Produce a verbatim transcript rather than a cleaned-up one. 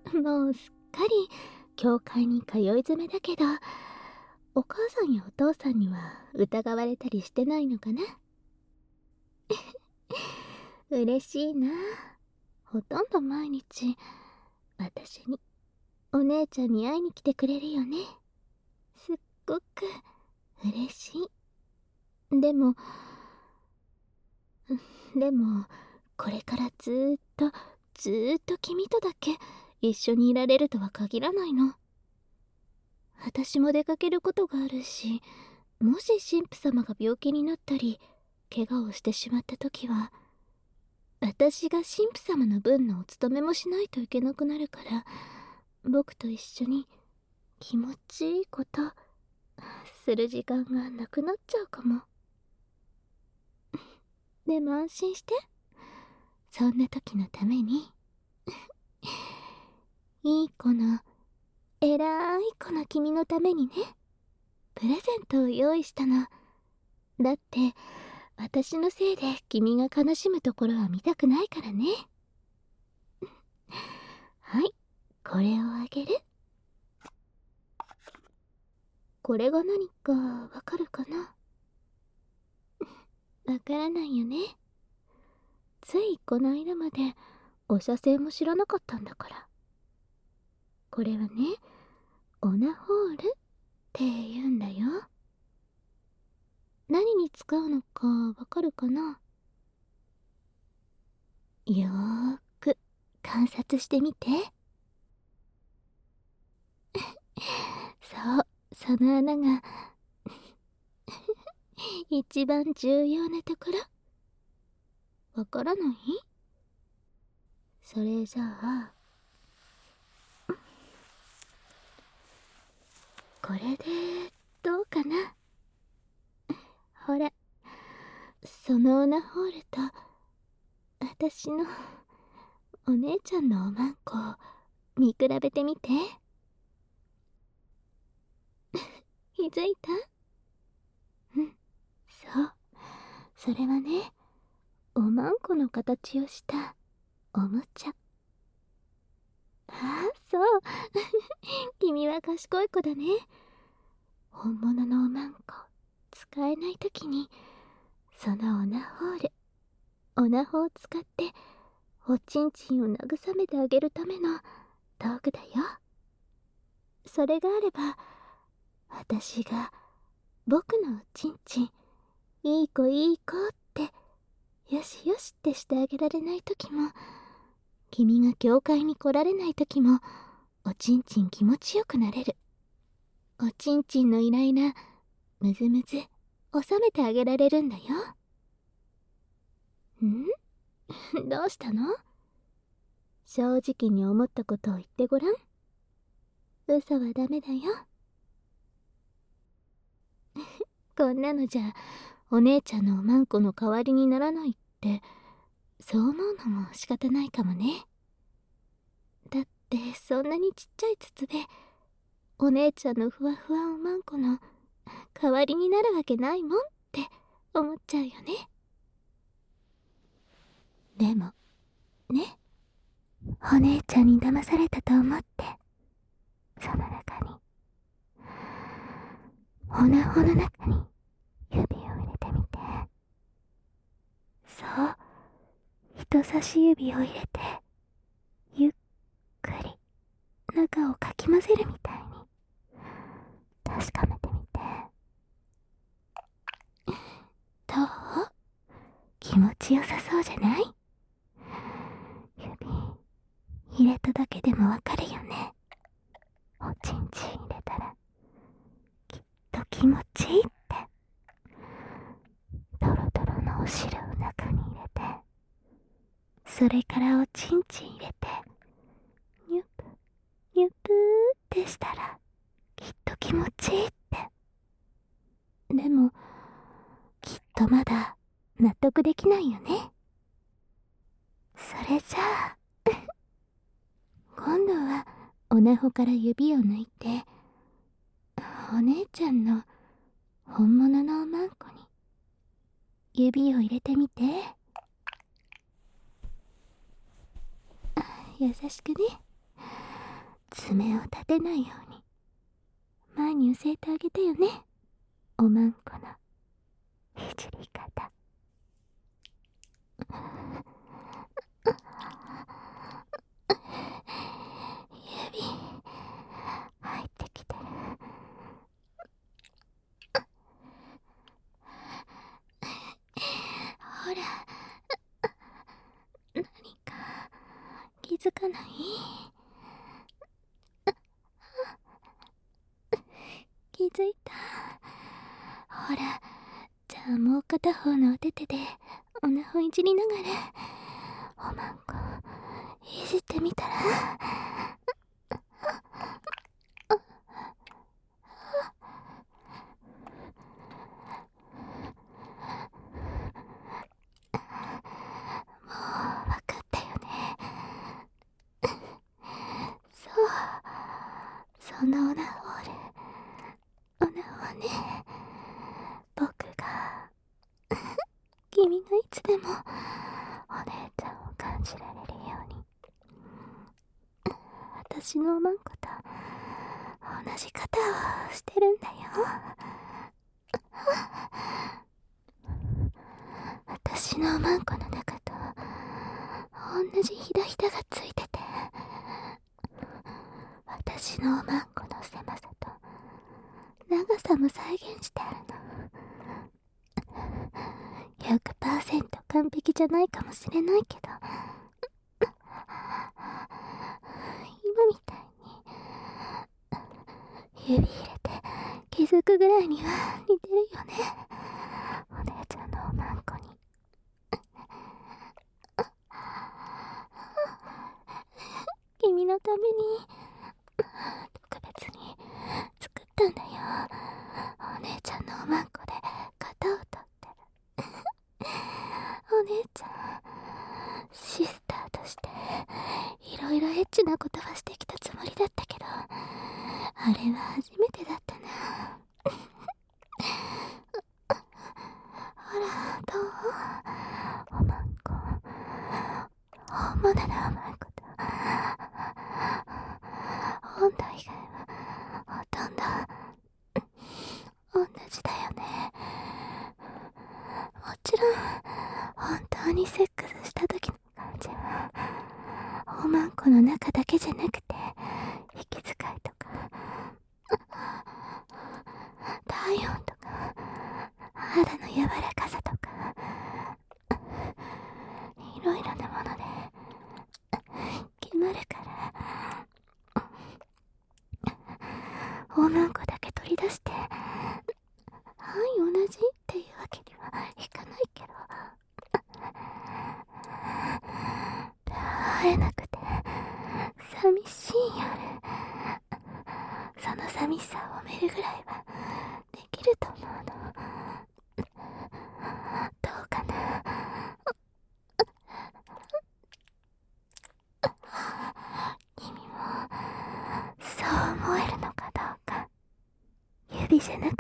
もうすっかり教会に通い詰めだけど、お母さんやお父さんには疑われたりしてないのかな？嬉しいな。ほとんど毎日私に、お姉ちゃんに会いに来てくれるよね。すっごく嬉しい。でもでもこれからずーっとずーっと君とだけ一緒にいられるとは限らないの。私も出かけることがあるし、もし神父様が病気になったり怪我をしてしまった時は、私が神父様の分のお務めもしないといけなくなるから、僕と一緒に気持ちいいことする時間がなくなっちゃうかも。でも安心して、そんな時のためにいい子の偉い子の君のためにね、プレゼントを用意したの。だって私のせいで君が悲しむところは見たくないからね。はい、これをあげる。これが何かわかるかな？わからないよね。ついこの間までお写生も知らなかったんだから。これはね、オナホールって言うんだよ。何に使うのかわかるかな？よーく観察してみて。そう、その穴が一番重要なところ。わからない？それじゃあ、これでどうかな？ほら、そのオナホールと私のお姉ちゃんのおまんこを見比べてみて。気づいた？うん、そう。それはね、おまんこの形をしたおもちゃ。ああ、そう。君は賢い子だね。本物のおまんこ使えないときに、そのオナホール、オナホを使っておちんちんを慰めてあげるための道具だよ。それがあれば、私が僕のおちんちん、いい子いい子ってよしよしってしてあげられないときも、君が教会に来られないときも、おちんちん気持ちよくなれる。おちんちんのイライラ、むずむず収めてあげられるんだよ。ん？どうしたの？正直に思ったことを言ってごらん。嘘はダメだよ。こんなのじゃお姉ちゃんのおまんこの代わりにならないって、そう思うのも仕方ないかもね。だってそんなにちっちゃい筒でお姉ちゃんのふわふわおまんこの代わりになるわけないもんって思っちゃうよね。でもね、お姉ちゃんに騙されたと思って、その中に、オナホの中に指を入れてみて。そう、人差し指を入れてゆっくり中をかき混ぜるみたいに確かめてみて。どう？気持ちよさそうじゃない？指入れただけでもわかるよね。おちんちん入れたらきっと気持ちいいって。ドロドロのお汁を中に入れて、それからおちんちん入れてニュプニュプーってしたらきっと気持ちいいって。でもきっとまだ納得できないよね。それじゃあ今度はおなほから指を抜いて、お姉ちゃんの本物のおまんこに指を入れてみて。優しくね。 爪を立てないように前に教えてあげてよね、おまんこのいじり方。指入ってきてる。ほら、何か気づかない？気づいた？ほら、じゃあもう片方のお手手でおなほいじりながらおまんこいじってみたら？もうわかったよね。そう、そのオナホール、オナホはね、僕が君がいつでもお姉ちゃんを感じられるように、私のおまんこと同じ方をしてるんだよ。私のおまんこの中と同じひだひだがついてて、私のおまんこの狭さと長さも再現してあるの。 ひゃくパーセント 完璧じゃないかもしれないけど、今みたいに指入れて気づくぐらいには似てるよね、お姉ちゃんのおまんこに。君のために特別に作ったんだよ、お姉ちゃんのおまんこで型を取ってる。お姉ちゃん、シスターとしていろいろエッチなことはしてきたつもりだったけど、あれは初めてだったな。ほら、どう？おまんこ、本物のおまんこと温度以外はほとんど同じだよね。もちろん本当にセックスした時の感じはおまんこの中だけじゃなくて、息遣いとか体温とか肌の柔らかさとかいろいろなもので決まるから、おまんこだけ取り出してはい同じっていうわけにはいかないけど、会えなくて寂しい夜、その寂しさを埋めるぐらいはできると思うの。どうかな？君もそう思えるのかどうか。指じゃなく